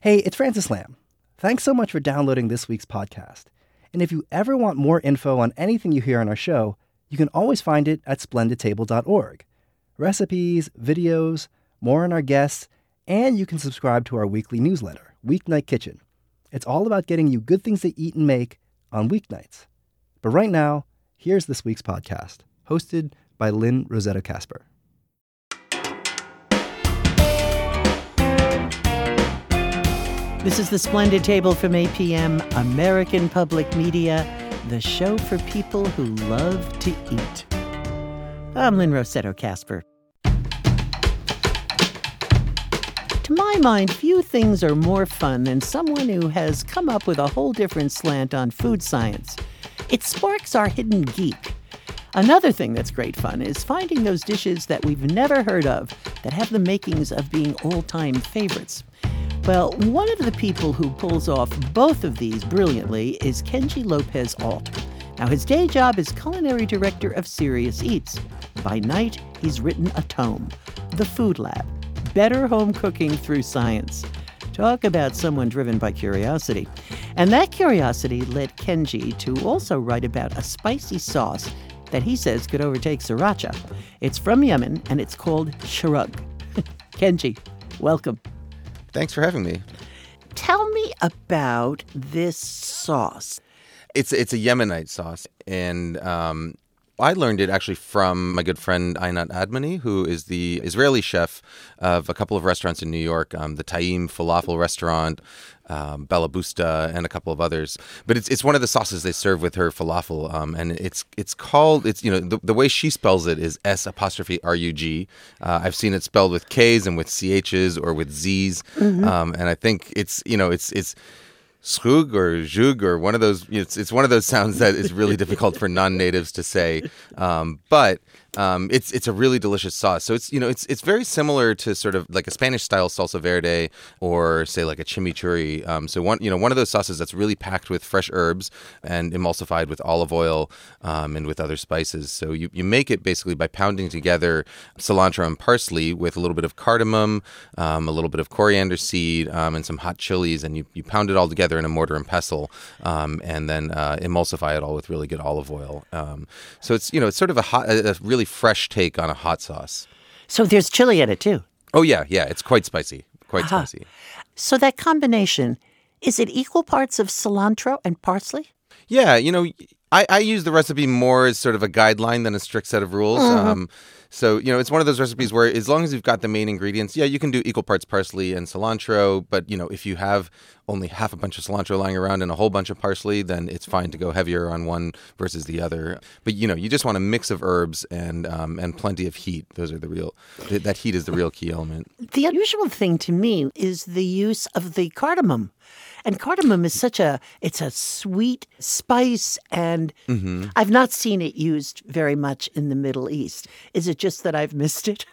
Hey, it's Francis Lam. Thanks so much for downloading this week's podcast. And if you ever want more info on anything you hear on our show, you can always find it at splendidtable.org. Recipes, videos, more on our guests, and you can subscribe to our weekly newsletter, Weeknight Kitchen. It's all about getting you good things to eat and make on weeknights. But right now, here's this week's podcast, hosted by Lynn Rosetta Casper. This is The Splendid Table from APM, American Public Media, the show for people who love to eat. I'm Lynn Rosetta Casper. To my mind, few things are more fun than someone who has come up with a whole different slant on food science. It sparks our hidden geek. Another thing that's great fun is finding those dishes that we've never heard of that have the makings of being all-time favorites. Well, one of the people who pulls off both of these brilliantly is Kenji Lopez Alt. Now, his day job is culinary director of Serious Eats. By night, he's written a tome, The Food Lab, Better Home Cooking Through Science. Talk about someone driven by curiosity. And that curiosity led Kenji to also write about a spicy sauce that he says could overtake sriracha. It's from Yemen, and it's called sharug. Kenji, welcome. Thanks for having me. Tell me about this sauce. It's a Yemenite sauce, and I learned it actually from my good friend Einat Admony, who is the Israeli chef of a couple of restaurants in New York, the Taim Falafel restaurant, Bella Busta, and a couple of others. But it's one of the sauces they serve with her falafel, and it's called the way she spells it is S''RUG. I've seen it spelled with K's and with CH's or with Z's, and I think it's Schrug or Zhug or one of those. It's one of those sounds that is really difficult for non-natives to say, but it's a really delicious sauce. So it's very similar to sort of like a Spanish style salsa verde or say like a chimichurri. So one of those sauces that's really packed with fresh herbs and emulsified with olive oil and with other spices. So you make it basically by pounding together cilantro and parsley with a little bit of cardamom, a little bit of coriander seed, and some hot chilies, and you pound it all together in a mortar and pestle, and then emulsify it all with really good olive oil. So it's sort of a really fresh take on a hot sauce. So there's chili in it too. Oh yeah, it's quite spicy, spicy. So that combination, is it equal parts of cilantro and parsley? Yeah, I use the recipe more as sort of a guideline than a strict set of rules. So, it's one of those recipes where as long as you've got the main ingredients, you can do equal parts parsley and cilantro. But, if you have only half a bunch of cilantro lying around and a whole bunch of parsley, then it's fine to go heavier on one versus the other. But, you just want a mix of herbs and plenty of heat. Those are that heat is the real key element. The unusual thing to me is the use of the cardamom. And cardamom is it's a sweet spice, and I've not seen it used very much in the Middle East. Is it just that I've missed it?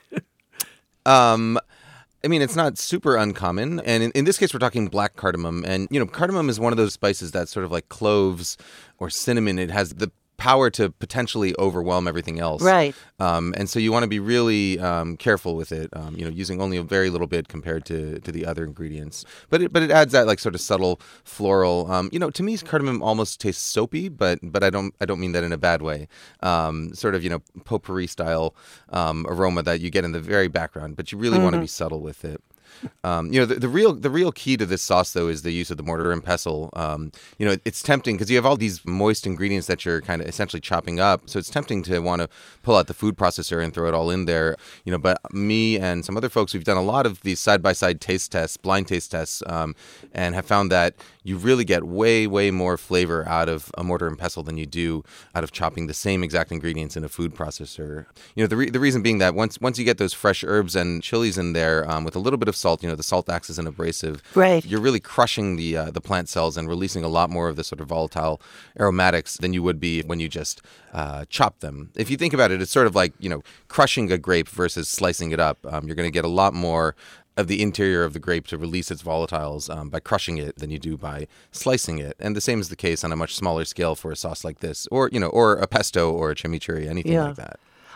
It's not super uncommon. And in this case, we're talking black cardamom. And, cardamom is one of those spices that's sort of like cloves or cinnamon. It has the power to potentially overwhelm everything else. Right. And so you want to be really careful with it, using only a very little bit compared to the other ingredients. But it adds that like sort of subtle floral. To me, cardamom almost tastes soapy, but I don't mean that in a bad way. Sort of, potpourri style aroma that you get in the very background, but you really want to be subtle with it. The real key to this sauce, though, is the use of the mortar and pestle. It's tempting because you have all these moist ingredients that you're kind of essentially chopping up. So it's tempting to want to pull out the food processor and throw it all in there. But me and some other folks, we've done a lot of these side-by-side taste tests, blind taste tests, and have found that you really get way, way more flavor out of a mortar and pestle than you do out of chopping the same exact ingredients in a food processor. The reason being that once you get those fresh herbs and chilies in there with a little bit of salt, the salt acts as an abrasive. Right. You're really crushing the plant cells and releasing a lot more of the sort of volatile aromatics than you would be when you just chop them. If you think about it, it's sort of like, crushing a grape versus slicing it up. You're going to get a lot more of the interior of the grape to release its volatiles by crushing it than you do by slicing it. And the same is the case on a much smaller scale for a sauce like this, or a pesto or a chimichurri, anything like that.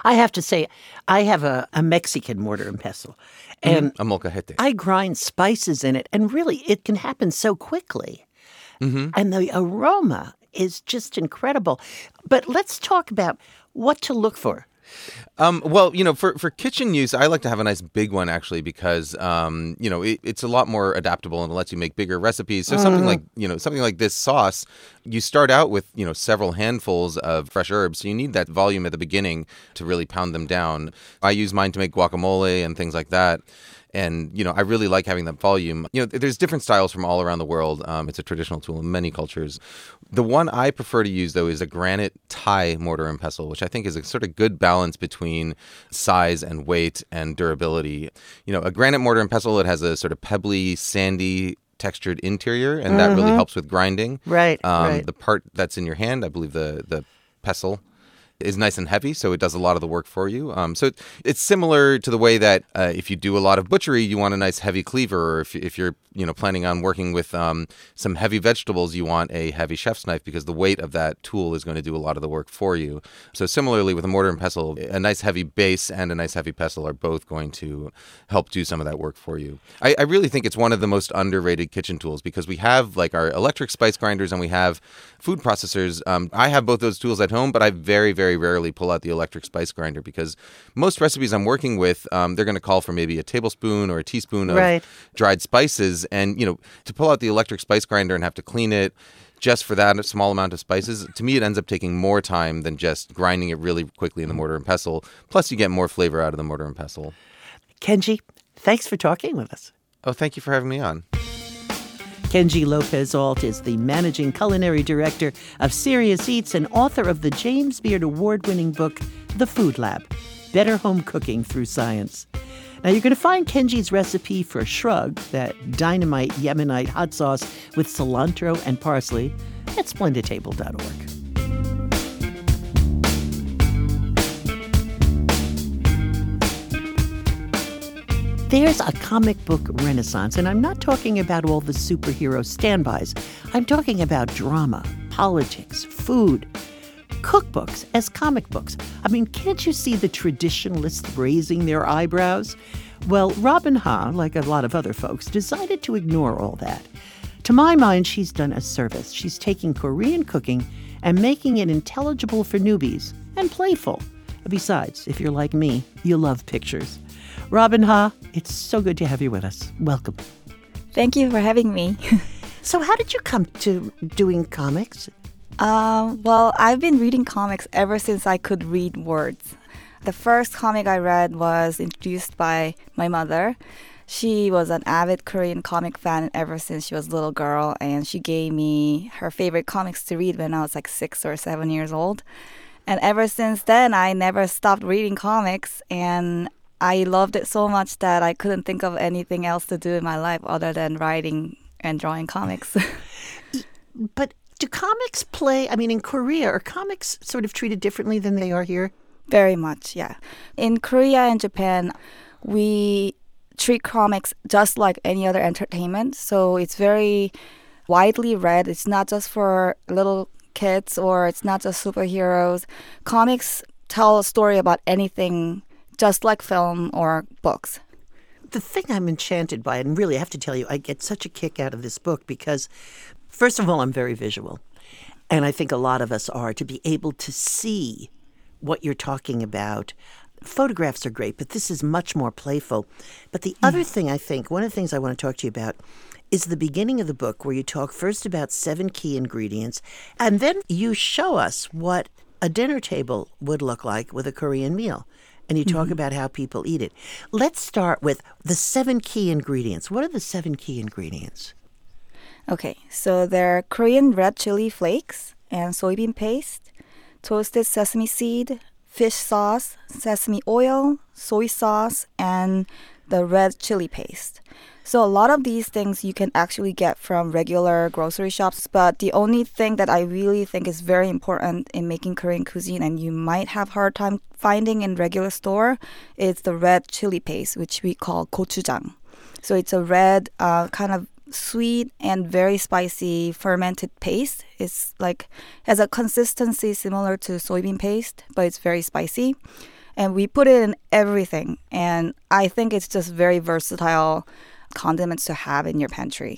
I have to say, I have a Mexican mortar and pestle, and A molcajete. I grind spices in it, and really, it can happen so quickly. And the aroma is just incredible. But let's talk about what to look for. Well, for kitchen use, I like to have a nice big one actually because, it's a lot more adaptable and it lets you make bigger recipes. So something like this sauce, you start out with, several handfuls of fresh herbs. So you need that volume at the beginning to really pound them down. I use mine to make guacamole and things like that. And, I really like having that volume. There's different styles from all around the world. It's a traditional tool in many cultures. The one I prefer to use, though, is a granite Thai mortar and pestle, which I think is a sort of good balance between size and weight and durability. A granite mortar and pestle, it has a sort of pebbly, sandy, textured interior, and that really helps with grinding. Right. The part that's in your hand, I believe the pestle, is nice and heavy, so it does a lot of the work for you. So it's similar to the way that if you do a lot of butchery, you want a nice heavy cleaver, or if you're planning on working with some heavy vegetables, you want a heavy chef's knife because the weight of that tool is going to do a lot of the work for you. So similarly with a mortar and pestle, a nice heavy base and a nice heavy pestle are both going to help do some of that work for you. I really think it's one of the most underrated kitchen tools because we have like our electric spice grinders and we have food processors. I have both those tools at home, but I very, very rarely pull out the electric spice grinder because most recipes I'm working with, they're going to call for maybe a tablespoon or a teaspoon of dried spices. And, to pull out the electric spice grinder and have to clean it just for that small amount of spices, to me, it ends up taking more time than just grinding it really quickly in the mortar and pestle. Plus, you get more flavor out of the mortar and pestle. Kenji, thanks for talking with us. Oh, thank you for having me on. Kenji Lopez-Alt is the managing culinary director of Serious Eats and author of the James Beard Award-winning book, The Food Lab, Better Home Cooking Through Science. Now, you're going to find Kenji's recipe for shrug, that dynamite Yemenite hot sauce with cilantro and parsley, at splendidtable.org. There's a comic book renaissance, and I'm not talking about all the superhero standbys. I'm talking about drama, politics, food, cookbooks as comic books. I mean, can't you see the traditionalists raising their eyebrows? Well, Robin Ha, like a lot of other folks, decided to ignore all that. To my mind, she's done a service. She's taking Korean cooking and making it intelligible for newbies and playful. Besides, if you're like me, you love pictures. Robin Ha, it's so good to have you with us. Welcome. Thank you for having me. So how did you come to doing comics? Well, I've been reading comics ever since I could read words. The first comic I read was introduced by my mother. She was an avid Korean comic fan ever since she was a little girl, and she gave me her favorite comics to read when I was like 6 or 7 years old. And ever since then, I never stopped reading comics, and I loved it so much that I couldn't think of anything else to do in my life other than writing and drawing comics. But do comics play, in Korea, are comics sort of treated differently than they are here? Very much, yeah. In Korea and Japan, we treat comics just like any other entertainment. So it's very widely read. It's not just for little kids or it's not just superheroes. Comics tell a story about anything just like film or books. The thing I'm enchanted by, and really I have to tell you, I get such a kick out of this book because, first of all, I'm very visual. And I think a lot of us are, to be able to see what you're talking about. Photographs are great, but this is much more playful. But the other thing I think, one of the things I want to talk to you about is the beginning of the book where you talk first about 7 key ingredients, and then you show us what a dinner table would look like with a Korean meal. And you talk about how people eat it. Let's start with the 7 key ingredients. What are the 7 key ingredients? Okay, so they're Korean red chili flakes and soybean paste, toasted sesame seed, fish sauce, sesame oil, soy sauce, and the red chili paste. So a lot of these things you can actually get from regular grocery shops, but the only thing that I really think is very important in making Korean cuisine and you might have hard time finding in regular store is the red chili paste, which we call gochujang. So it's a red kind of sweet and very spicy fermented paste. It's like has a consistency similar to soybean paste, but it's very spicy. And we put it in everything. And I think it's just very versatile condiments to have in your pantry.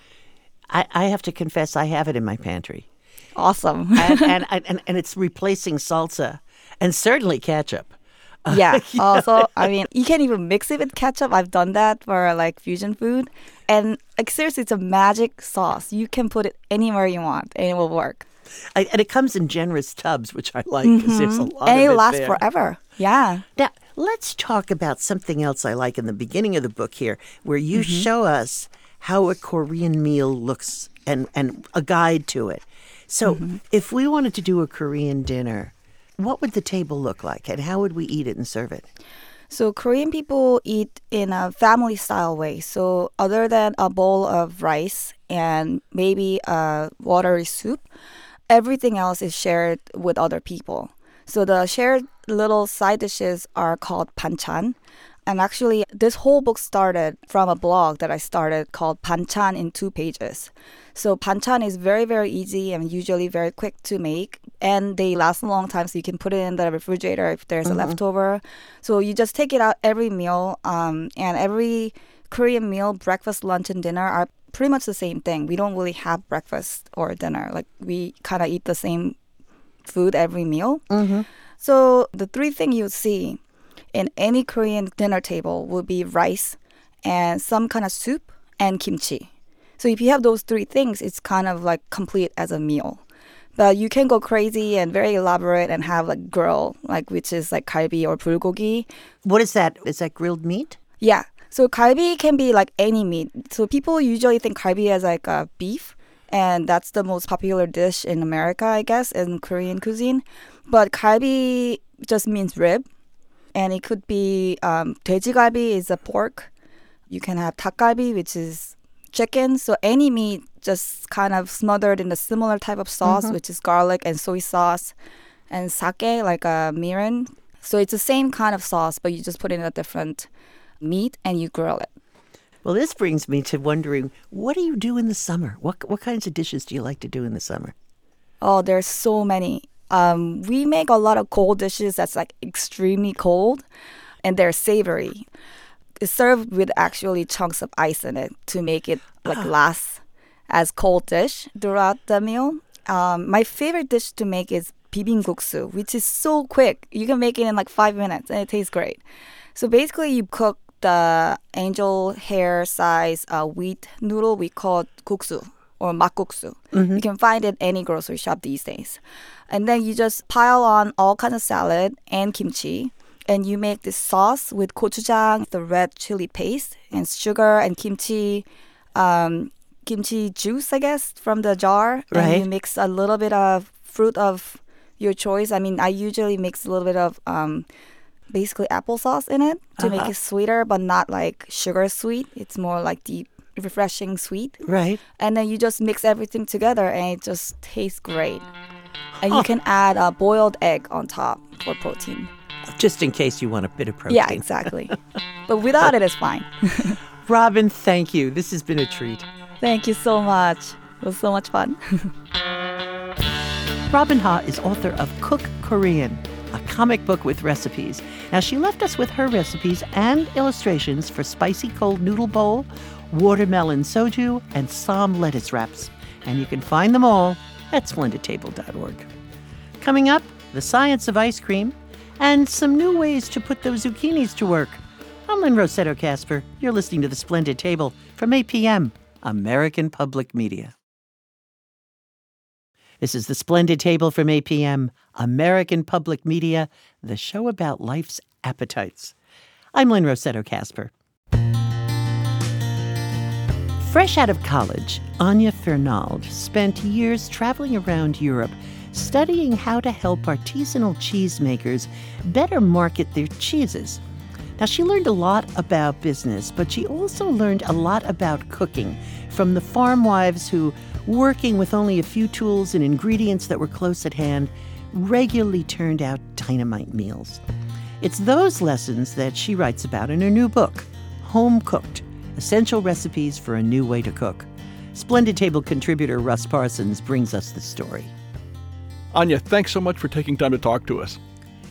I have to confess, I have it in my pantry. Awesome. and it's replacing salsa and certainly ketchup. Yeah. Also, I mean, you can even mix it with ketchup. I've done that for like fusion food. And like seriously, it's a magic sauce. You can put it anywhere you want and it will work. And it comes in generous tubs, which I like because there's a lot and of it it lasts there. forever. Yeah. Now, let's talk about something else I like in the beginning of the book here, where you show us how a Korean meal looks and a guide to it. So if we wanted to do a Korean dinner, what would the table look like and how would we eat it and serve it? So Korean people eat in a family style way. So other than a bowl of rice and maybe a watery soup, everything else is shared with other people. So the shared little side dishes are called banchan. And actually, this whole book started from a blog that I started called Banchan in 2 pages. So banchan is very, very easy and usually very quick to make. And they last a long time, so you can put it in the refrigerator if there's a leftover. So you just take it out every meal. And every Korean meal, breakfast, lunch, and dinner are pretty much the same thing. We don't really have breakfast or dinner. Like we kind of eat the same food every meal. So the 3 things you see in any Korean dinner table would be rice and some kind of soup and kimchi. So if you have those 3 things, it's kind of like complete as a meal. But you can go crazy and very elaborate and have like grill, like which is like galbi or bulgogi. What is that? Is that grilled meat? Yeah. So galbi can be like any meat. So people usually think galbi as like a beef. And that's the most popular dish in America, I guess, in Korean cuisine. But galbi just means rib. And it could be 돼지갈비 is a pork. You can have 닭갈비, which is chicken. So any meat just kind of smothered in a similar type of sauce, which is garlic and soy sauce and sake, like a mirin. So it's the same kind of sauce, but you just put in a different meat and you grill it. Well, this brings me to wondering, what do you do in the summer? What kinds of dishes do you like to do in the summer? Oh, there's so many. We make a lot of cold dishes that's like extremely cold and they're savory. It's served with actually chunks of ice in it to make it like last as cold dish throughout the meal. My favorite dish to make is bibimbap, which is so quick. You can make it in like 5 minutes and it tastes great. So basically you cook the angel hair size wheat noodle we call guksu or makguksu. You can find it in any grocery shop these days. And then you just pile on all kinds of salad and kimchi. And you make this sauce with gochujang, the red chili paste, and sugar and kimchi juice, I guess, from the jar. Right. And you mix a little bit of fruit of your choice. I mean, I usually mix a little bit of basically applesauce in it to make it sweeter, but not like sugar sweet. It's more like deep, refreshing sweet. Right. And then you just mix everything together and it just tastes great. And you can add a boiled egg on top for protein. Just in case you want a bit of protein. Yeah, exactly. But without it, it's fine. Robin, thank you. This has been a treat. Thank you so much. It was so much fun. Robin Ha is author of Cook Korean, a comic book with recipes. Now, she left us with her recipes and illustrations for spicy cold noodle bowl, watermelon soju, and Sam lettuce wraps. And you can find them all at splendidtable.org. Coming up, the science of ice cream and some new ways to put those zucchinis to work. I'm Lynn Rossetto Kasper. You're listening to The Splendid Table from APM, American Public Media. This is The Splendid Table from APM, American Public Media, the show about life's appetites. I'm Lynn Rossetto Kasper. Fresh out of college, Anya Fernald spent years traveling around Europe studying how to help artisanal cheesemakers better market their cheeses. Now, she learned a lot about business, but she also learned a lot about cooking from the farm wives who, working with only a few tools and ingredients that were close at hand, regularly turned out dynamite meals. It's those lessons that she writes about in her new book, Home Cooked: Essential Recipes for a New Way to Cook. Splendid Table contributor Russ Parsons brings us the story. Anya, thanks so much for taking time to talk to us.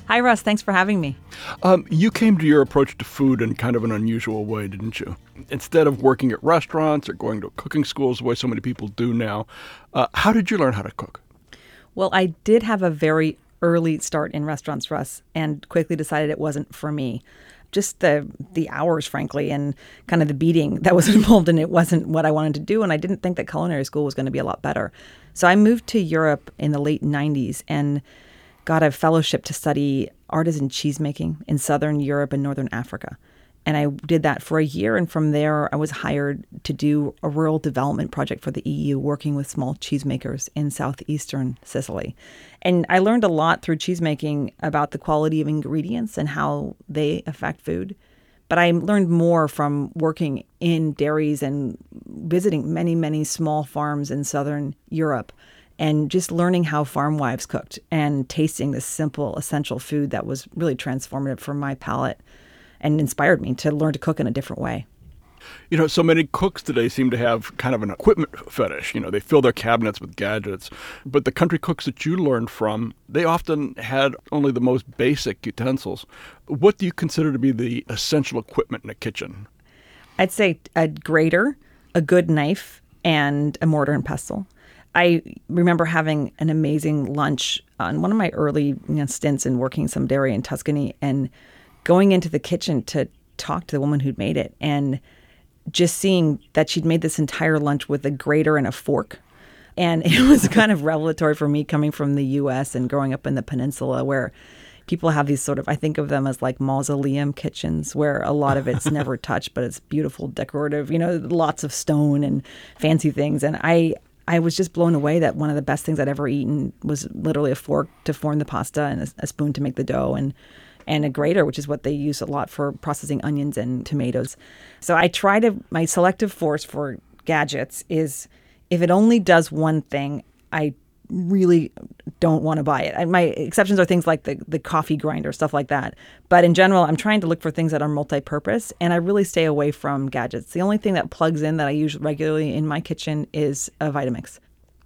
Hi, Russ. Thanks for having me. You came to your approach to food in kind of an unusual way, didn't you? Instead of working at restaurants or going to cooking schools the way so many people do now, how did you learn how to cook? Well, I did have a very early start in restaurants, Russ, and quickly decided it wasn't for me. Just the hours, frankly, and kind of the beating that was involved in it wasn't what I wanted to do, and I didn't think that culinary school was going to be a lot better. So I moved to Europe in the late 90s and got a fellowship to study artisan cheesemaking in Southern Europe and Northern Africa. And I did that for a year, and from there I was hired to do a rural development project for the EU, working with small cheesemakers in southeastern Sicily. And I learned a lot through cheesemaking about the quality of ingredients and how they affect food. But I learned more from working in dairies and visiting many, many small farms in Southern Europe, and just learning how farm wives cooked and tasting this simple, essential food that was really transformative for my palate and inspired me to learn to cook in a different way. You know, so many cooks today seem to have kind of an equipment fetish. You know, they fill their cabinets with gadgets. But the country cooks that you learned from, they often had only the most basic utensils. What do you consider to be the essential equipment in a kitchen? I'd say a grater, a good knife, and a mortar and pestle. I remember having an amazing lunch on one of my early stints in working some dairy in Tuscany and going into the kitchen to talk to the woman who'd made it and just seeing that she'd made this entire lunch with a grater and a fork. And it was kind of revelatory for me coming from the U.S. and growing up in the peninsula where people have these sort of, I think of them as like mausoleum kitchens where a lot of it's never touched, but it's beautiful, decorative, lots of stone and fancy things. And I was just blown away that one of the best things I'd ever eaten was literally a fork to form the pasta and a spoon to make the dough and a grater, which is what they use a lot for processing onions and tomatoes. So my selective force for gadgets is if it only does one thing, I really don't want to buy it. My exceptions are things like the coffee grinder, stuff like that. But in general, I'm trying to look for things that are multi-purpose, and I really stay away from gadgets. The only thing that plugs in that I use regularly in my kitchen is a Vitamix.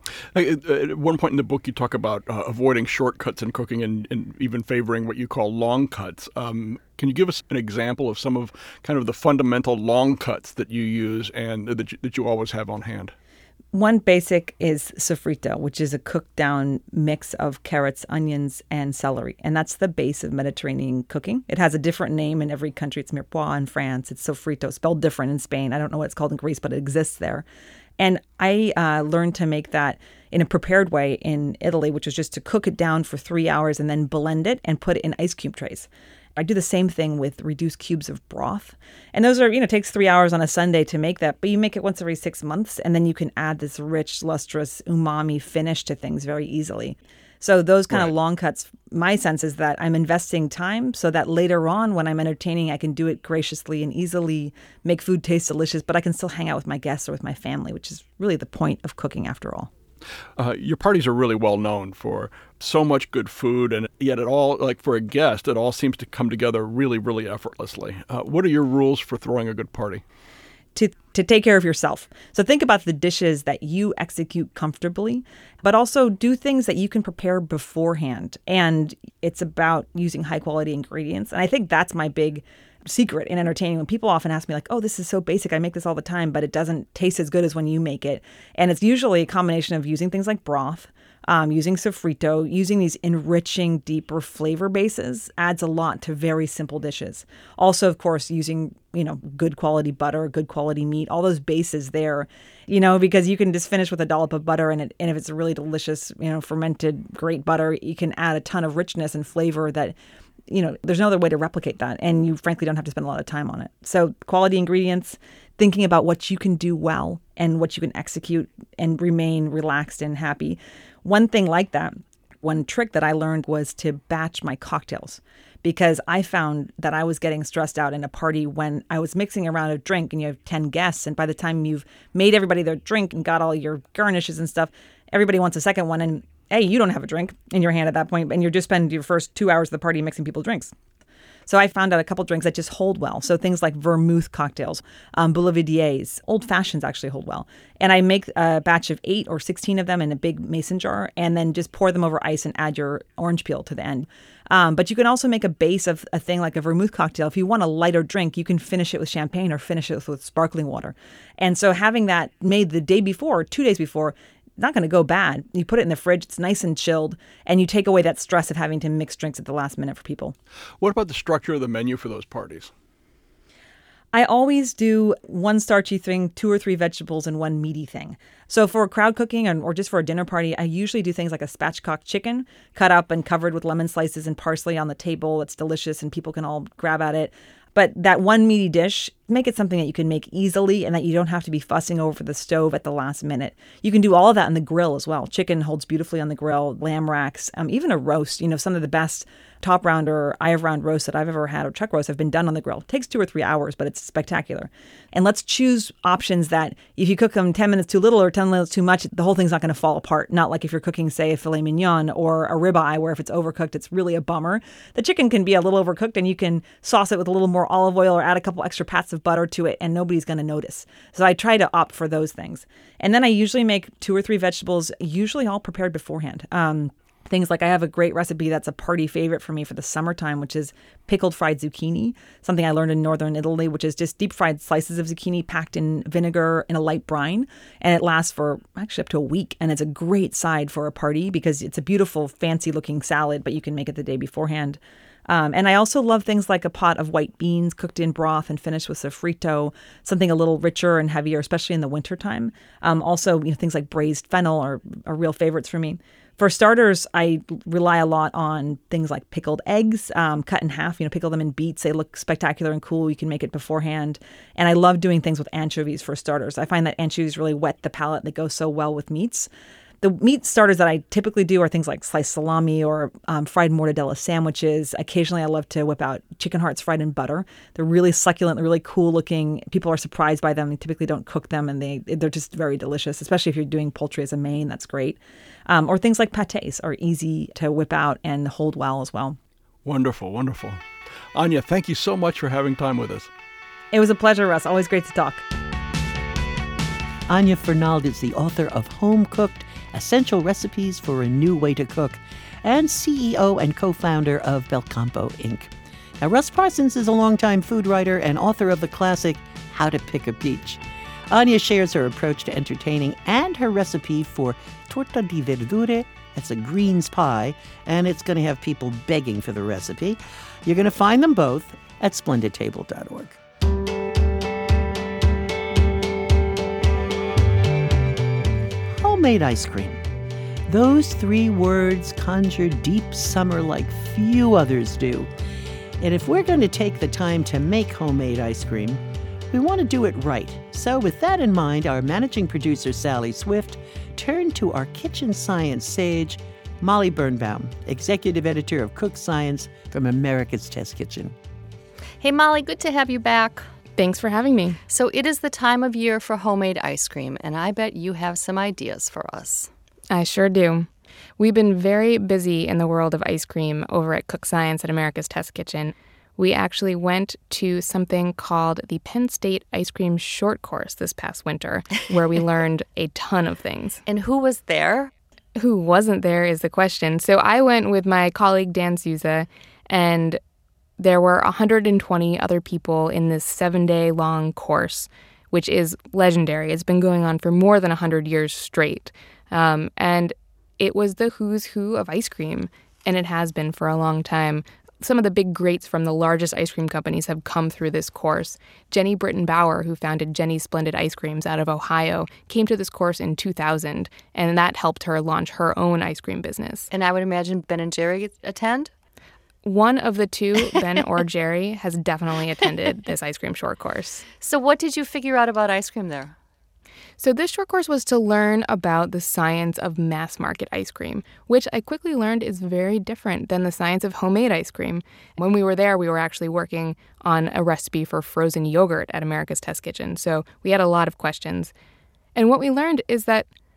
At one point in the book, you talk about avoiding shortcuts in cooking and even favoring what you call long cuts. Can you give us an example of some of kind of the fundamental long cuts that you use and that you always have on hand? One basic is sofrito, which is a cooked down mix of carrots, onions, and celery. And that's the base of Mediterranean cooking. It has a different name in every country. It's mirepoix in France. It's sofrito, spelled different in Spain. I don't know what it's called in Greece, but it exists there. And I learned to make that in a prepared way in Italy, which was just to cook it down for 3 hours and then blend it and put it in ice cube trays. I do the same thing with reduced cubes of broth. And those are, takes 3 hours on a Sunday to make that, but you make it once every 6 months, and then you can add this rich, lustrous umami finish to things very easily. So those kind of long cuts, my sense is that I'm investing time so that later on when I'm entertaining, I can do it graciously and easily, make food taste delicious, but I can still hang out with my guests or with my family, which is really the point of cooking after all. Your parties are really well known for so much good food, and yet it all, like for a guest, it all seems to come together really, really effortlessly. What are your rules for throwing a good party? To take care of yourself. So think about the dishes that you execute comfortably, but also do things that you can prepare beforehand. And it's about using high quality ingredients. And I think that's my big secret in entertaining. When people often ask me like, oh, this is so basic, I make this all the time, but it doesn't taste as good as when you make it. And it's usually a combination of using things like broth, using sofrito, using these enriching, deeper flavor bases adds a lot to very simple dishes. Also, of course, using, good quality butter, good quality meat, all those bases there, because you can just finish with a dollop of butter and if it's a really delicious, fermented, great butter, you can add a ton of richness and flavor that, there's no other way to replicate that. And you frankly don't have to spend a lot of time on it. So quality ingredients, thinking about what you can do well and what you can execute and remain relaxed and happy. One thing like that, one trick that I learned was to batch my cocktails because I found that I was getting stressed out in a party when I was mixing around a drink and you have 10 guests. And by the time you've made everybody their drink and got all your garnishes and stuff, everybody wants a second one. And hey, you don't have a drink in your hand at that point, and you're just spending your first 2 hours of the party mixing people drinks. So I found out a couple drinks that just hold well. So things like vermouth cocktails, boulevardiers, old fashions actually hold well. And I make a batch of 8 or 16 of them in a big mason jar and then just pour them over ice and add your orange peel to the end. But you can also make a base of a thing like a vermouth cocktail. If you want a lighter drink, you can finish it with champagne or finish it with sparkling water. And so having that made the day before, 2 days before, not going to go bad. You put it in the fridge, it's nice and chilled, and you take away that stress of having to mix drinks at the last minute for people. What about the structure of the menu for those parties? I always do one starchy thing, 2 or 3 vegetables, and 1 meaty thing. So for crowd cooking or just for a dinner party, I usually do things like a spatchcock chicken, cut up and covered with lemon slices and parsley on the table. It's delicious and people can all grab at it. But that one meaty dish, make it something that you can make easily and that you don't have to be fussing over the stove at the last minute. You can do all of that on the grill as well. Chicken holds beautifully on the grill, lamb racks, even a roast. Some of the best top round or eye of round roast that I've ever had or chuck roast have been done on the grill. It takes 2 or 3 hours, but it's spectacular. And let's choose options that if you cook them 10 minutes too little or 10 minutes too much, the whole thing's not going to fall apart. Not like if you're cooking, say, a filet mignon or a ribeye, where if it's overcooked, it's really a bummer. The chicken can be a little overcooked and you can sauce it with a little more olive oil or add a couple extra pats of butter to it and nobody's going to notice. So I try to opt for those things. And then I usually make 2 or 3 vegetables, usually all prepared beforehand. Things like I have a great recipe that's a party favorite for me for the summertime, which is pickled fried zucchini, something I learned in northern Italy, which is just deep fried slices of zucchini packed in vinegar in a light brine. And it lasts for actually up to a week. And it's a great side for a party because it's a beautiful, fancy looking salad, but you can make it the day beforehand. And I also love things like a pot of white beans cooked in broth and finished with sofrito, something a little richer and heavier, especially in the wintertime. Also, things like braised fennel are real favorites for me. For starters, I rely a lot on things like pickled eggs, cut in half, pickle them in beets. They look spectacular and cool. You can make it beforehand. And I love doing things with anchovies for starters. I find that anchovies really whet the palate. They go so well with meats. The meat starters that I typically do are things like sliced salami or fried mortadella sandwiches. Occasionally, I love to whip out chicken hearts fried in butter. They're really succulent, really cool looking. People are surprised by them. They typically don't cook them, and they're just very delicious, especially if you're doing poultry as a main. That's great. Or things like pâtés are easy to whip out and hold well as well. Wonderful, wonderful. Anya, thank you so much for having time with us. It was a pleasure, Russ. Always great to talk. Anya Fernald is the author of Home Cooked: Essential Recipes for a New Way to Cook, and CEO and co-founder of Belcampo, Inc. Now, Russ Parsons is a longtime food writer and author of the classic How to Pick a Peach. Anya shares her approach to entertaining and her recipe for torta di verdure. That's a greens pie, and it's going to have people begging for the recipe. You're going to find them both at splendidtable.org. Homemade ice cream. Those 3 words conjure deep summer like few others do. And if we're going to take the time to make homemade ice cream, we want to do it right. So with that in mind, our managing producer, Sally Swift, turned to our kitchen science sage, Molly Birnbaum, executive editor of Cook Science from America's Test Kitchen. Hey, Molly, good to have you back. Thanks for having me. So it is the time of year for homemade ice cream, and I bet you have some ideas for us. I sure do. We've been very busy in the world of ice cream over at Cook Science at America's Test Kitchen. We actually went to something called the Penn State Ice Cream Short Course this past winter, where we learned a ton of things. And who was there? Who wasn't there is the question. So I went with my colleague Dan Souza, and there were 120 other people in this 7-day-long course, which is legendary. It's been going on for more than 100 years straight. And it was the who's who of ice cream, and it has been for a long time. Some of the big greats from the largest ice cream companies have come through this course. Jenny Britton Bauer, who founded Jenny's Splendid Ice Creams out of Ohio, came to this course in 2000, and that helped her launch her own ice cream business. And I would imagine Ben and Jerry attend? One of the two, Ben or Jerry, has definitely attended this ice cream short course. So what did you figure out about ice cream there? So this short course was to learn about the science of mass market ice cream, which I quickly learned is very different than the science of homemade ice cream. When we were there, we were actually working on a recipe for frozen yogurt at America's Test Kitchen, so we had a lot of questions. And what we learned is that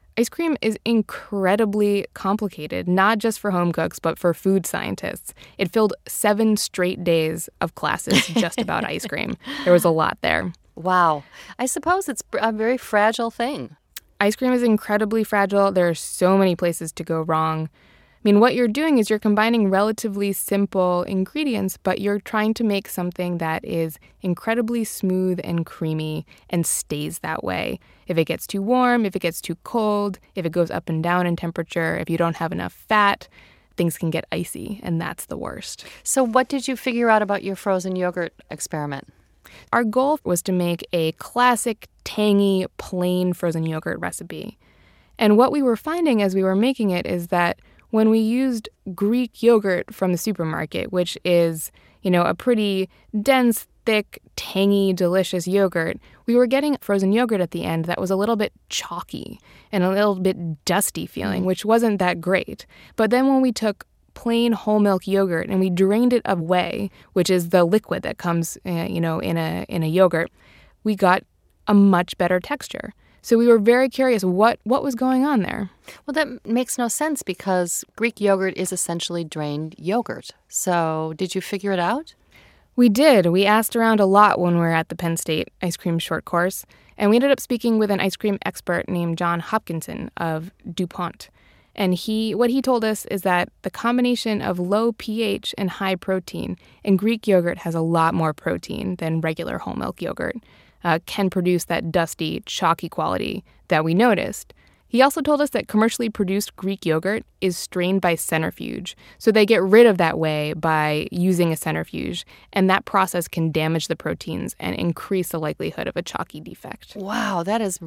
Ice cream is incredibly complicated, not just for home cooks, but for food scientists. It filled 7 straight days of classes just about ice cream. There was a lot there. Wow. I suppose it's a very fragile thing. Ice cream is incredibly fragile. There are so many places to go wrong. I mean, what you're doing is you're combining relatively simple ingredients, but you're trying to make something that is incredibly smooth and creamy and stays that way. If it gets too warm, if it gets too cold, if it goes up and down in temperature, if you don't have enough fat, things can get icy, and that's the worst. So what did you figure out about your frozen yogurt experiment? Our goal was to make a classic, tangy, plain frozen yogurt recipe. And what we were finding as we were making it is that when we used Greek yogurt from the supermarket, which is, a pretty dense, thick, tangy, delicious yogurt, we were getting frozen yogurt at the end that was a little bit chalky and a little bit dusty feeling, which wasn't that great. But then when we took plain whole milk yogurt and we drained it away, which is the liquid that comes, in a yogurt, we got a much better texture. So we were very curious what was going on there. Well, that makes no sense because Greek yogurt is essentially drained yogurt. So did you figure it out? We did. We asked around a lot when we were at the Penn State ice cream short course, and we ended up speaking with an ice cream expert named John Hopkinson of DuPont. And what he told us is that the combination of low pH and high protein, and Greek yogurt has a lot more protein than regular whole milk yogurt, can produce that dusty, chalky quality that we noticed. He also told us that commercially produced Greek yogurt is strained by centrifuge. So they get rid of that whey by using a centrifuge, and that process can damage the proteins and increase the likelihood of a chalky defect. Wow, that is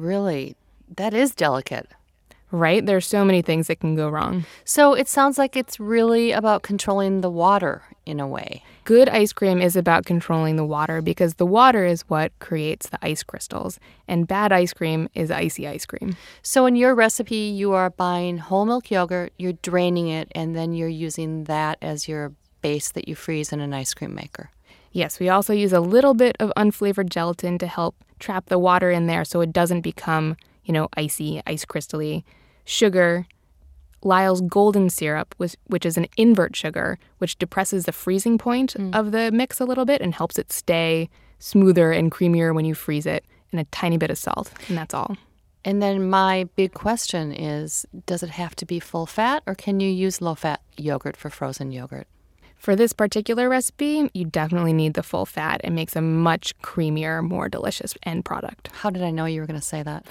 delicate. Right? There's so many things that can go wrong. So it sounds like it's really about controlling the water in a way. Good ice cream is about controlling the water because the water is what creates the ice crystals, and bad ice cream is icy ice cream. So in your recipe, you are buying whole milk yogurt, you're draining it, and then you're using that as your base that you freeze in an ice cream maker. Yes, we also use a little bit of unflavored gelatin to help trap the water in there so it doesn't become, icy, ice crystally. Sugar, Lyle's golden syrup, which is an invert sugar, which depresses the freezing point of the mix a little bit and helps it stay smoother and creamier when you freeze it, and a tiny bit of salt, and that's all. And then my big question is, does it have to be full fat, or can you use low-fat yogurt for frozen yogurt? For this particular recipe, you definitely need the full fat. It makes a much creamier, more delicious end product. How did I know you were going to say that?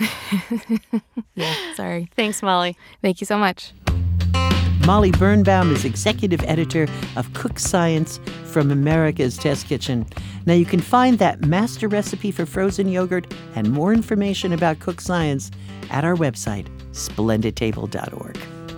Yeah, sorry. Thanks, Molly. Thank you so much. Molly Birnbaum is executive editor of Cook Science from America's Test Kitchen. Now you can find that master recipe for frozen yogurt and more information about Cook Science at our website, splendidtable.org.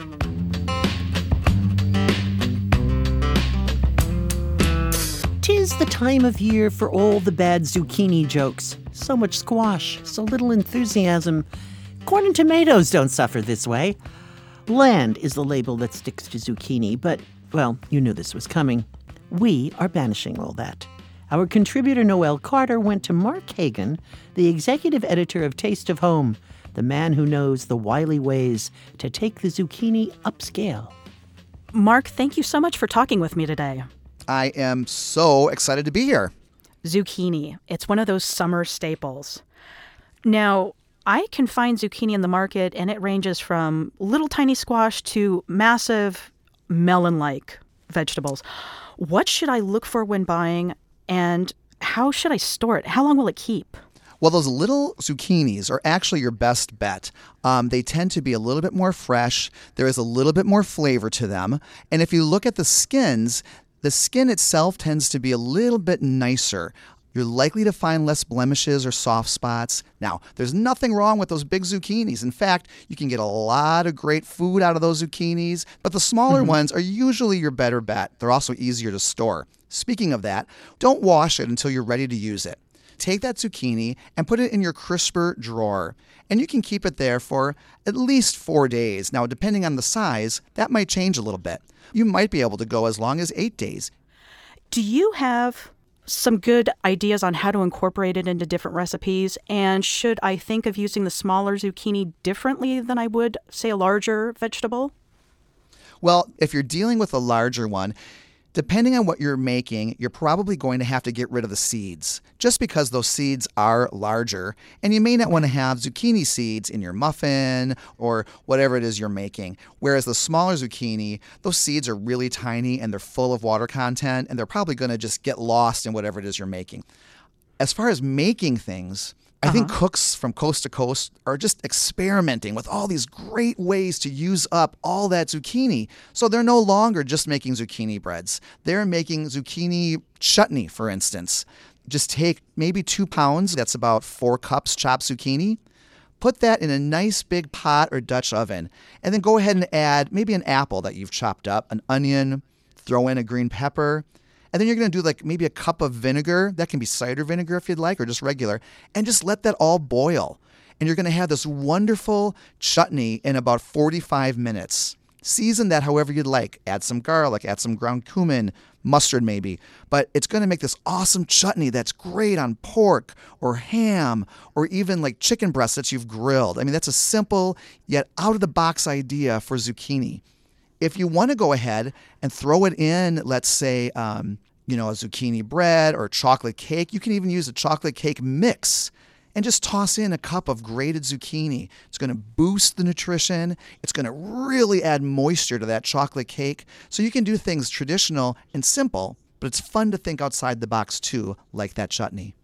'Tis the time of year for all the bad zucchini jokes. So much squash, so little enthusiasm. Corn and tomatoes don't suffer this way. Bland is the label that sticks to zucchini, but, well, you knew this was coming. We are banishing all that. Our contributor Noelle Carter went to Mark Hagan, the executive editor of Taste of Home, the man who knows the wily ways to take the zucchini upscale. Mark, thank you so much for talking with me today. I am so excited to be here. Zucchini. It's one of those summer staples. Now, I can find zucchini in the market, and it ranges from little tiny squash to massive melon-like vegetables. What should I look for when buying, and how should I store it? How long will it keep? Well, those little zucchinis are actually your best bet. They tend to be a little bit more fresh. There is a little bit more flavor to them. And if you look at the skins, the skin itself tends to be a little bit nicer. You're likely to find less blemishes or soft spots. Now, there's nothing wrong with those big zucchinis. In fact, you can get a lot of great food out of those zucchinis, but the smaller ones are usually your better bet. They're also easier to store. Speaking of that, don't wash it until you're ready to use it. Take that zucchini and put it in your crisper drawer, and you can keep it there for at least 4 days. Now, depending on the size, that might change a little bit. You might be able to go as long as 8 days. Do you have some good ideas on how to incorporate it into different recipes? And should I think of using the smaller zucchini differently than I would, say, a larger vegetable? Well, if you're dealing with a larger one, depending on what you're making, you're probably going to have to get rid of the seeds, just because those seeds are larger, and you may not want to have zucchini seeds in your muffin or whatever it is you're making. Whereas the smaller zucchini, those seeds are really tiny and they're full of water content, and they're probably going to just get lost in whatever it is you're making. As far as making things, I think cooks from coast to coast are just experimenting with all these great ways to use up all that zucchini. So they're no longer just making zucchini breads. They're making zucchini chutney, for instance. Just take maybe 2 pounds, that's about 4 cups chopped zucchini. Put that in a nice big pot or Dutch oven, and then go ahead and add maybe an apple that you've chopped up, an onion, throw in a green pepper. And then you're going to do like maybe a cup of vinegar. That can be cider vinegar if you'd like, or just regular. And just let that all boil. And you're going to have this wonderful chutney in about 45 minutes. Season that however you'd like. Add some garlic, add some ground cumin, mustard maybe. But it's going to make this awesome chutney that's great on pork or ham or even like chicken breasts that you've grilled. I mean, that's a simple yet out-of-the-box idea for zucchini. If you want to go ahead and throw it in, let's say, a zucchini bread or chocolate cake, you can even use a chocolate cake mix and just toss in a cup of grated zucchini. It's going to boost the nutrition. It's going to really add moisture to that chocolate cake. So you can do things traditional and simple, but it's fun to think outside the box too, like that chutney.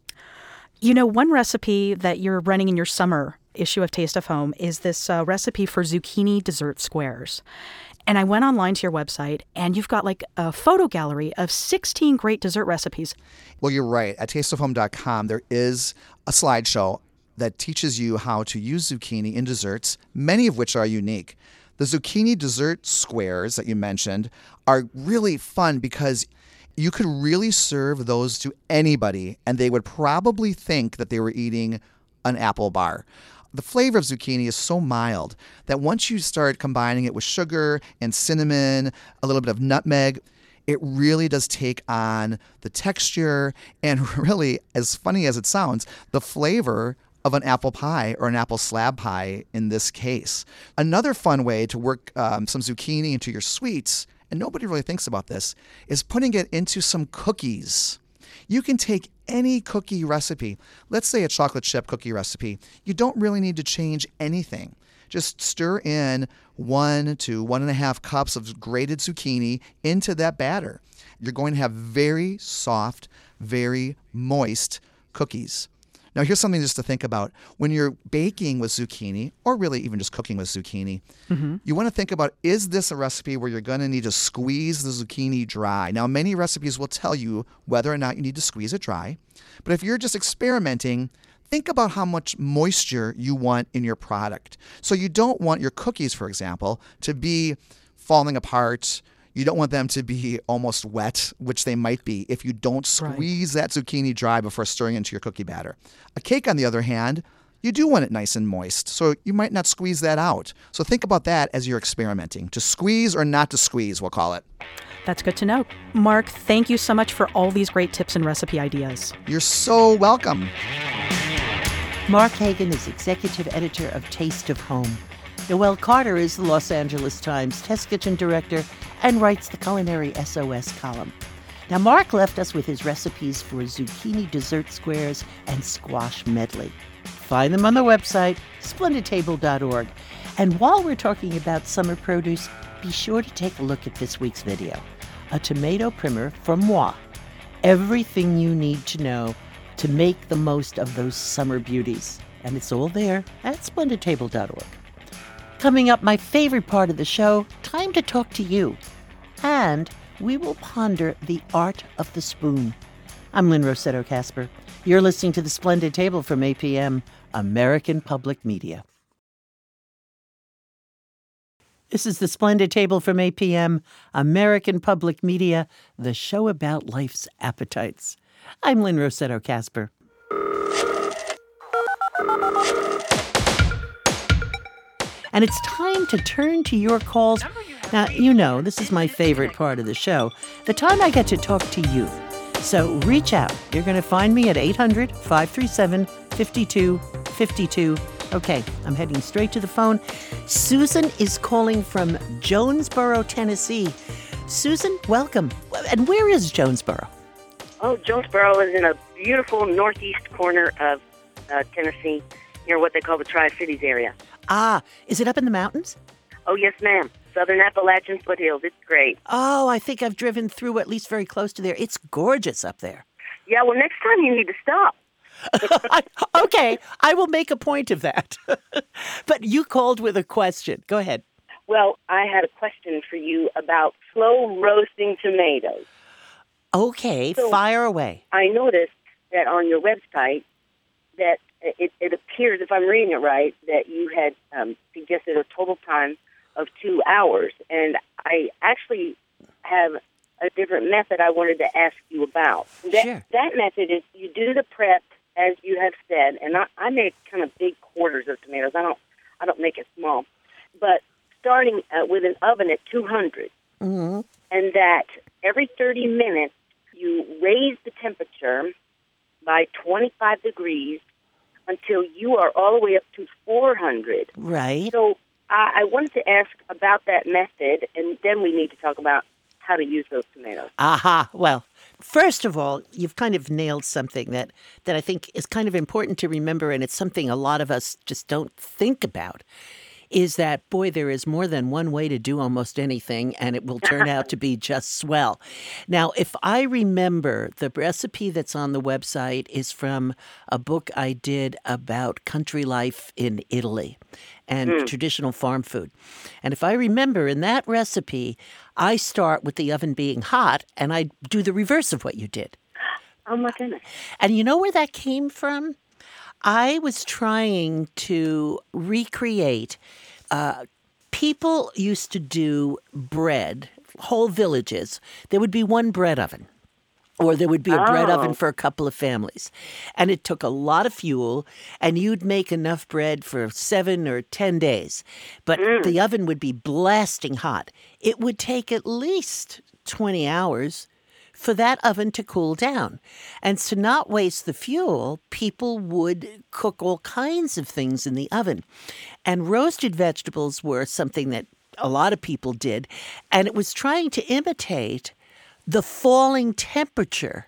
You know, one recipe that you're running in your summer issue of Taste of Home is this recipe for zucchini dessert squares. And I went online to your website, and you've got like a photo gallery of 16 great dessert recipes. Well, you're right. At tasteofhome.com, there is a slideshow that teaches you how to use zucchini in desserts, many of which are unique. The zucchini dessert squares that you mentioned are really fun because you could really serve those to anybody, and they would probably think that they were eating an apple bar. The flavor of zucchini is so mild that once you start combining it with sugar and cinnamon, a little bit of nutmeg, it really does take on the texture and really, as funny as it sounds, the flavor of an apple pie or an apple slab pie in this case. Another fun way to work some zucchini into your sweets, and nobody really thinks about this, is putting it into some cookies. You can take any cookie recipe, let's say a chocolate chip cookie recipe. You don't really need to change anything. Just stir in 1 to 1.5 cups of grated zucchini into that batter. You're going to have very soft, very moist cookies. Now, here's something just to think about. When you're baking with zucchini, or really even just cooking with zucchini, you want to think about, is this a recipe where you're going to need to squeeze the zucchini dry? Now, many recipes will tell you whether or not you need to squeeze it dry. But if you're just experimenting, think about how much moisture you want in your product. So you don't want your cookies, for example, to be falling apart. You don't want them to be almost wet, which they might be if you don't squeeze that zucchini dry before stirring into your cookie batter. A cake, on the other hand, you do want it nice and moist, so you might not squeeze that out. So think about that as you're experimenting. To squeeze or not to squeeze, we'll call it. That's good to know. Mark, thank you so much for all these great tips and recipe ideas. You're so welcome. Mark Hagan is executive editor of Taste of Home. Noelle Carter is the Los Angeles Times Test Kitchen director and writes the Culinary SOS column. Now, Mark left us with his recipes for zucchini dessert squares and squash medley. Find them on the website, splendidtable.org. And while we're talking about summer produce, be sure to take a look at this week's video, a tomato primer from Moi. Everything you need to know to make the most of those summer beauties. And it's all there at splendidtable.org. Coming up, my favorite part of the show, time to talk to you. And we will ponder the art of the spoon. I'm Lynn Rossetto Kasper. You're listening to The Splendid Table from APM, American Public Media. This is The Splendid Table from APM, American Public Media, the show about life's appetites. I'm Lynn Rossetto Kasper. And it's time to turn to your calls. Now, you know, this is my favorite part of the show, the time I get to talk to you. So reach out. You're going to find me at 800-537-5252. Okay, I'm heading straight to the phone. Susan is calling from Jonesboro, Tennessee. Susan, welcome. And where is Jonesboro? Oh, Jonesboro is in a beautiful northeast corner of Tennessee, near what they call the Tri-Cities area. Ah, is it up in the mountains? Oh, yes, ma'am. Southern Appalachian foothills. It's great. Oh, I think I've driven through at least very close to there. It's gorgeous up there. Yeah, well, next time you need to stop. Okay, I will make a point of that. But you called with a question. Go ahead. Well, I had a question for you about slow roasting tomatoes. Okay, So, fire away. I noticed that on your website that it appears, if I'm reading it right, that you had suggested a total time of 2 hours. And I actually have a different method I wanted to ask you about. Sure. That method is you do the prep, as you have said, and I make kind of big quarters of tomatoes. I don't make it small. But starting with an oven at 200, Mm-hmm. and that every 30 minutes you raise the temperature by 25 degrees until you are all the way up to 400. Right. So I wanted to ask about that method, and then we need to talk about how to use those tomatoes. Aha. Well, first of all, you've kind of nailed something that I think is kind of important to remember, and it's something a lot of us just don't think about, is that, boy, there is more than one way to do almost anything, and it will turn out to be just swell. Now, if I remember, the recipe that's on the website is from a book I did about country life in Italy and traditional farm food. And if I remember, in that recipe, I start with the oven being hot, and I do the reverse of what you did. Oh, my goodness. And you know where that came from? I was trying to recreate, people used to do bread, whole villages. There would be one bread oven, or there would be a bread oven for a couple of families. And it took a lot of fuel, and you'd make enough bread for 7 or 10 days. But the oven would be blasting hot. It would take at least 20 hours for that oven to cool down. And to not waste the fuel, people would cook all kinds of things in the oven. And roasted vegetables were something that a lot of people did. And it was trying to imitate the falling temperature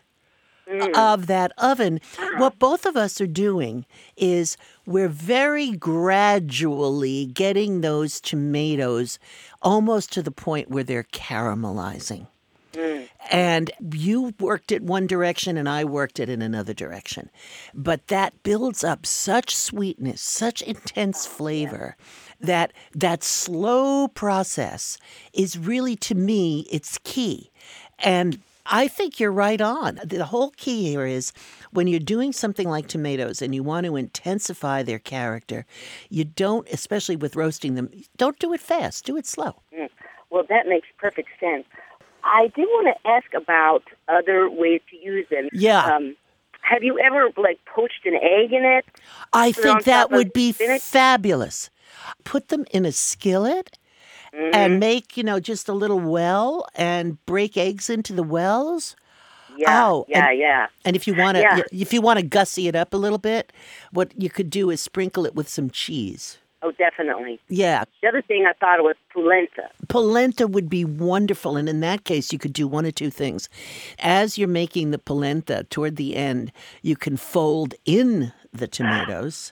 of that oven. What both of us are doing is we're very gradually getting those tomatoes almost to the point where they're caramelizing. And you worked it one direction and I worked it in another direction. But that builds up such sweetness, such intense flavor, that slow process is really, to me, it's key. And I think you're right on. The whole key here is when you're doing something like tomatoes and you want to intensify their character, you don't, especially with roasting them, don't do it fast. Do it slow. Well, that makes perfect sense. I did want to ask about other ways to use them. Yeah. Have you ever, poached an egg in it? I Put it on think that top of would be spinach? fabulous. Put them in a skillet and make, just a little well and break eggs into the wells. Yeah, yeah. And if you want to, Yeah. if you want to gussy it up a little bit, what you could do is sprinkle it with some cheese. Oh, definitely. Yeah. The other thing I thought was polenta. Polenta would be wonderful. And in that case, you could do one of two things. As you're making the polenta, toward the end, you can fold in the tomatoes,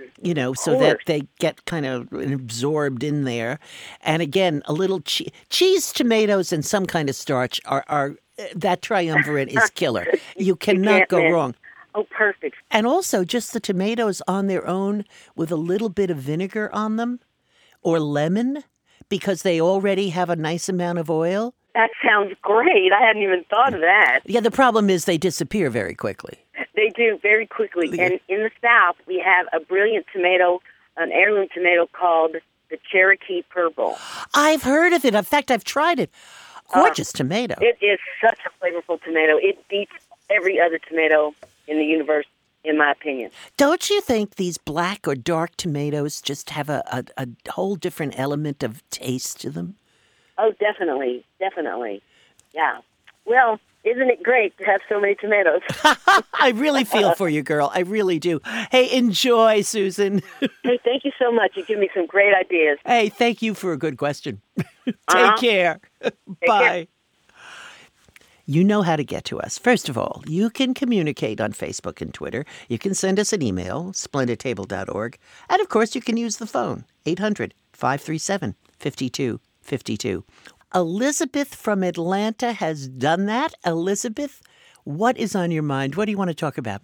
so that they get kind of absorbed in there. And again, a little cheese, tomatoes, and some kind of starch are that triumvirate is killer. You cannot go miss. wrong. Oh, perfect. And also just the tomatoes on their own with a little bit of vinegar on them or lemon because they already have a nice amount of oil. That sounds great. I hadn't even thought of that. Yeah, the problem is they disappear very quickly. They do, very quickly. And in the South, we have a brilliant tomato, an heirloom tomato called the Cherokee Purple. I've heard of it. In fact, I've tried it. Gorgeous tomato. It is such a flavorful tomato. It beats every other tomato in the universe, in my opinion. Don't you think these black or dark tomatoes just have a whole different element of taste to them? Oh, definitely. Definitely. Yeah. Well, isn't it great to have so many tomatoes? I really feel for you, girl. I really do. Hey, enjoy, Susan. Hey, thank you so much. You give me some great ideas. Hey, thank you for a good question. Take care. Bye. care. You know how to get to us. First of all, you can communicate on Facebook and Twitter. You can send us an email, splendidtable.org. And, of course, you can use the phone, 800-537-5252. Elizabeth from Atlanta has done that. Elizabeth, what is on your mind? What do you want to talk about?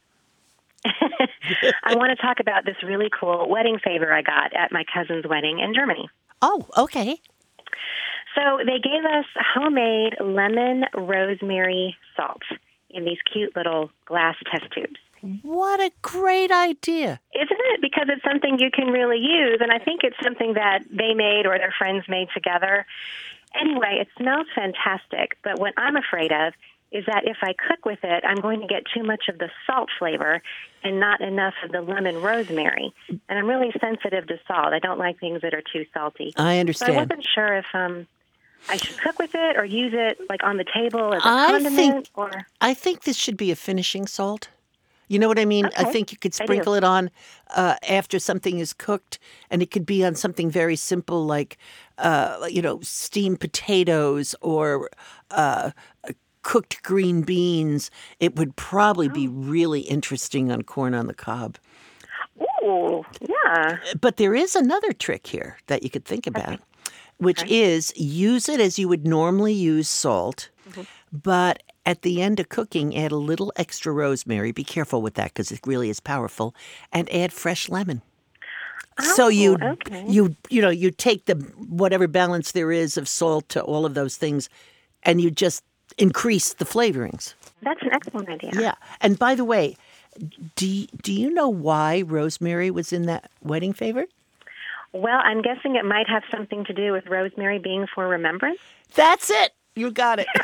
I want to talk about this really cool wedding favor I got at my cousin's wedding in Germany. Oh, okay. So they gave us homemade lemon rosemary salt in these cute little glass test tubes. What a great idea. Isn't it? Because it's something you can really use, and I think it's something that they made or their friends made together. Anyway, it smells fantastic, but what I'm afraid of is that if I cook with it, I'm going to get too much of the salt flavor and not enough of the lemon rosemary. And I'm really sensitive to salt. I don't like things that are too salty. I understand. So I wasn't sure if I should cook with it or use it like on the table as a condiment. I think this should be a finishing salt. You know what I mean? Okay. I think you could sprinkle it on after something is cooked, and it could be on something very simple like, steamed potatoes or cooked green beans. It would probably be really interesting on corn on the cob. Ooh, yeah. But there is another trick here that you could think about, which is use it as you would normally use salt, but at the end of cooking, add a little extra rosemary. Be careful with that because it really is powerful. And add fresh lemon. So you take the whatever balance there is of salt to all of those things, and you just increase the flavorings. That's an excellent idea. Yeah. And by the way, do you know why rosemary was in that wedding favor? Well, I'm guessing it might have something to do with rosemary being for remembrance. That's it. You got it.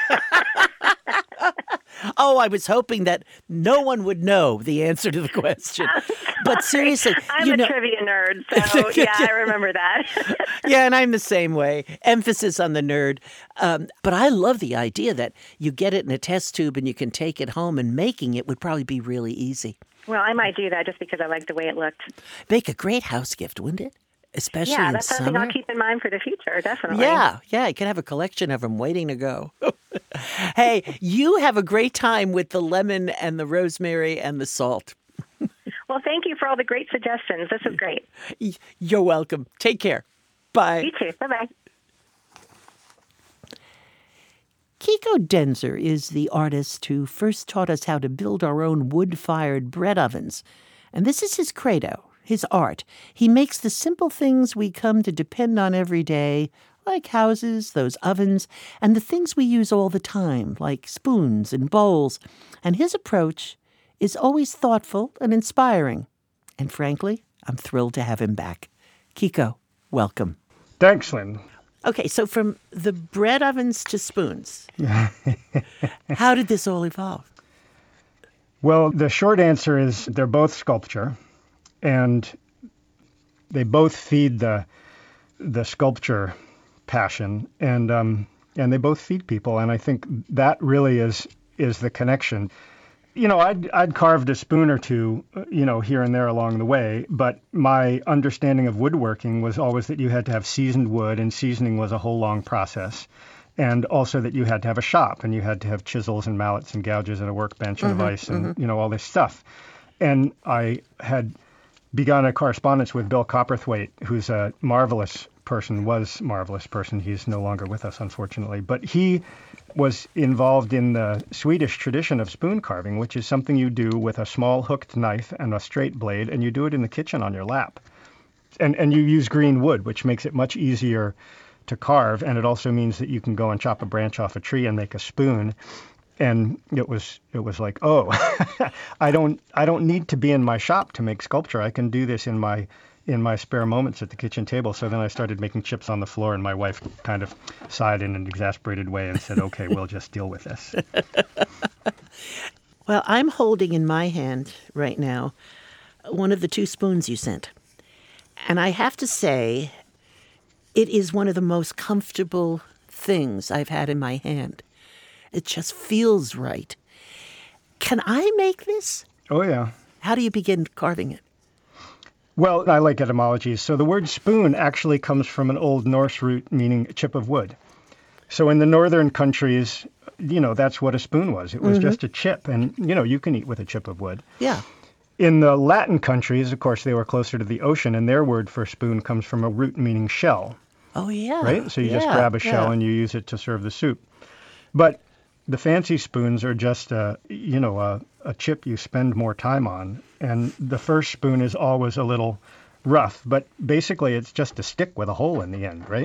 Oh, I was hoping that no one would know the answer to the question. But seriously, I'm a trivia nerd, so yeah, I remember that. Yeah, and I'm the same way. Emphasis on the nerd. But I love the idea that you get it in a test tube and you can take it home, and making it would probably be really easy. Well, I might do that just because I like the way it looked. Make a great house gift, wouldn't it? Especially in summer. Yeah, that's something I'll keep in mind for the future, definitely. Yeah, you can have a collection of them waiting to go. Hey, you have a great time with the lemon and the rosemary and the salt. Well, thank you for all the great suggestions. This is great. You're welcome. Take care. Bye. You too. Bye-bye. Kiko Denzer is the artist who first taught us how to build our own wood-fired bread ovens. And this is his credo. His art. He makes the simple things we come to depend on every day, like houses, those ovens, and the things we use all the time, like spoons and bowls. And his approach is always thoughtful and inspiring. And frankly, I'm thrilled to have him back. Kiko, welcome. Thanks, Lynn. Okay, so from the bread ovens to spoons, how did this all evolve? Well, the short answer is they're both sculpture. And they both feed the sculpture passion, and they both feed people. And I think that really is the connection. You know, I'd carved a spoon or two, here and there along the way, but my understanding of woodworking was always that you had to have seasoned wood, and seasoning was a whole long process. And also that you had to have a shop, and you had to have chisels and mallets and gouges and a workbench and a vise and, all this stuff. And I had begun a correspondence with Bill Copperthwaite, who's a marvelous person. He's no longer with us, unfortunately. But he was involved in the Swedish tradition of spoon carving, which is something you do with a small hooked knife and a straight blade, and you do it in the kitchen on your lap. And you use green wood, which makes it much easier to carve, and it also means that you can go and chop a branch off a tree and make a spoon. And it was like, oh, I don't need to be in my shop to make sculpture. I can do this in my spare moments at the kitchen table. So then I started making chips on the floor, and my wife kind of sighed in an exasperated way and said, okay, we'll just deal with this. Well, I'm holding in my hand right now one of the two spoons you sent. And I have to say, it is one of the most comfortable things I've had in my hand. It just feels right. Can I make this? Oh, yeah. How do you begin carving it? Well, I like etymologies. So the word spoon actually comes from an Old Norse root meaning chip of wood. So in the northern countries, that's what a spoon was. It was just a chip, and, you can eat with a chip of wood. Yeah. In the Latin countries, of course, they were closer to the ocean, and their word for spoon comes from a root meaning shell. Oh, yeah. Right? So you just grab a shell and you use it to serve the soup. But the fancy spoons are just a chip you spend more time on. And the first spoon is always a little rough, but basically it's just a stick with a hole in the end, right?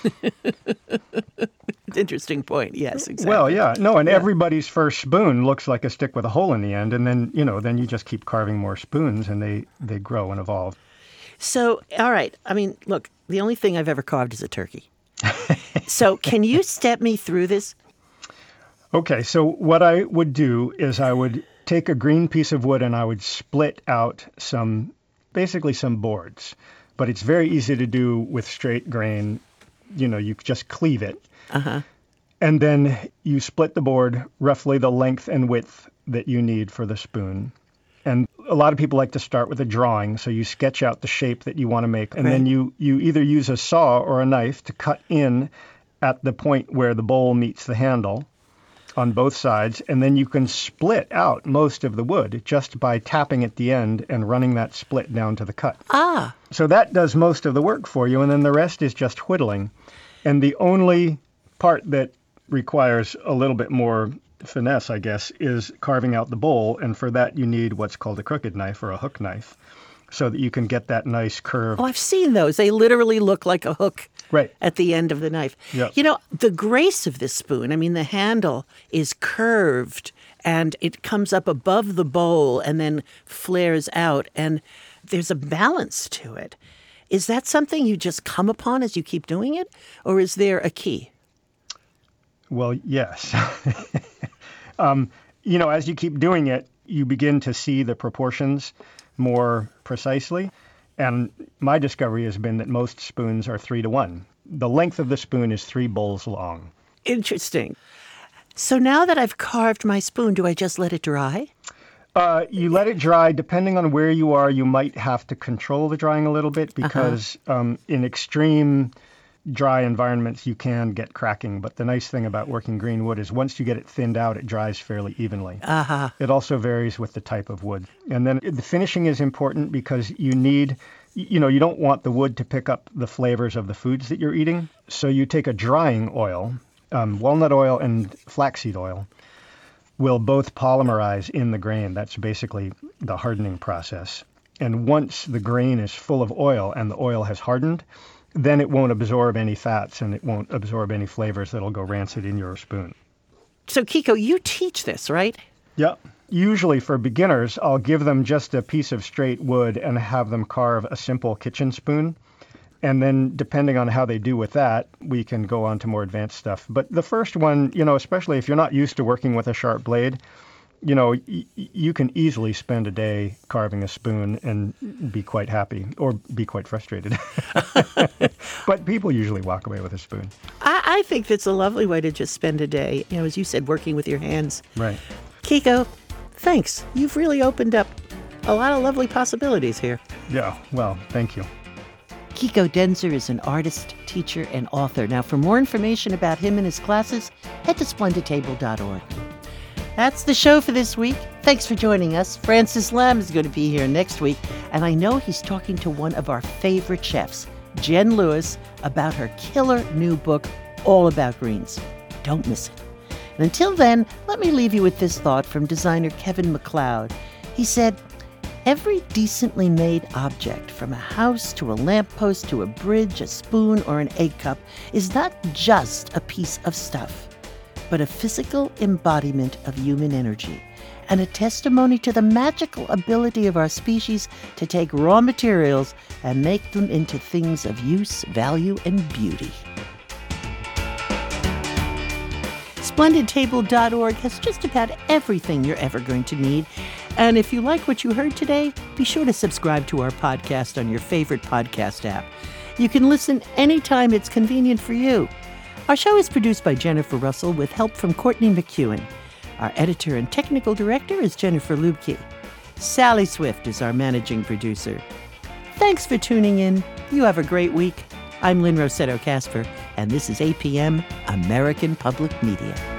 Interesting point. Yes, exactly. Well, yeah. No, and everybody's first spoon looks like a stick with a hole in the end. And then, then you just keep carving more spoons and they grow and evolve. So, all right. I mean, look, the only thing I've ever carved is a turkey. So can you step me through this? Okay, so what I would do is I would take a green piece of wood and I would split out basically some boards. But it's very easy to do with straight grain. You just cleave it. Uh-huh. And then you split the board roughly the length and width that you need for the spoon. And a lot of people like to start with a drawing, so you sketch out the shape that you want to make, and then you either use a saw or a knife to cut in at the point where the bowl meets the handle on both sides, and then you can split out most of the wood just by tapping at the end and running that split down to the cut. Ah. So that does most of the work for you, and then the rest is just whittling. And the only part that requires a little bit more finesse, I guess, is carving out the bowl, and for that you need what's called a crooked knife or a hook knife, so that you can get that nice curve. Oh, I've seen those. They literally look like a hook right at the end of the knife. Yep. The grace of this spoon, I mean, the handle is curved, and it comes up above the bowl and then flares out, and there's a balance to it. Is that something you just come upon as you keep doing it, or is there a key? Well, yes. As you keep doing it, you begin to see the proportions more precisely. And my discovery has been that most spoons are 3-to-1. The length of the spoon is 3 bowls long. Interesting. So now that I've carved my spoon, do I just let it dry? You let it dry. Depending on where you are, you might have to control the drying a little bit because in extreme dry environments, you can get cracking. But the nice thing about working green wood is once you get it thinned out, it dries fairly evenly. Uh-huh. It also varies with the type of wood. And then the finishing is important because you need, you don't want the wood to pick up the flavors of the foods that you're eating. So you take a drying oil, walnut oil and flaxseed oil, will both polymerize in the grain. That's basically the hardening process. And once the grain is full of oil and the oil has hardened, then it won't absorb any fats and it won't absorb any flavors that'll go rancid in your spoon. So, Kiko, you teach this, right? Yeah. Usually for beginners, I'll give them just a piece of straight wood and have them carve a simple kitchen spoon. And then depending on how they do with that, we can go on to more advanced stuff. But the first one, especially if you're not used to working with a sharp blade, you can easily spend a day carving a spoon and be quite happy or be quite frustrated. But people usually walk away with a spoon. I think that's a lovely way to just spend a day, as you said, working with your hands. Right. Kiko, thanks. You've really opened up a lot of lovely possibilities here. Yeah, well, thank you. Kiko Denzer is an artist, teacher, and author. Now, for more information about him and his classes, head to splendidtable.org. That's the show for this week. Thanks for joining us. Francis Lam is going to be here next week, and I know he's talking to one of our favorite chefs, Jen Lewis, about her killer new book, All About Greens. Don't miss it. And until then, let me leave you with this thought from designer Kevin MacLeod. He said, "Every decently made object, from a house to a lamppost to a bridge, a spoon, or an egg cup, is not just a piece of stuff, but a physical embodiment of human energy, and a testimony to the magical ability of our species to take raw materials and make them into things of use, value, and beauty." SplendidTable.org has just about everything you're ever going to need. And if you like what you heard today, be sure to subscribe to our podcast on your favorite podcast app. You can listen anytime it's convenient for you. Our show is produced by Jennifer Russell with help from Courtney McEwen. Our editor and technical director is Jennifer Lubke. Sally Swift is our managing producer. Thanks for tuning in. You have a great week. I'm Lynn Rossetto Kasper, and this is APM, American Public Media.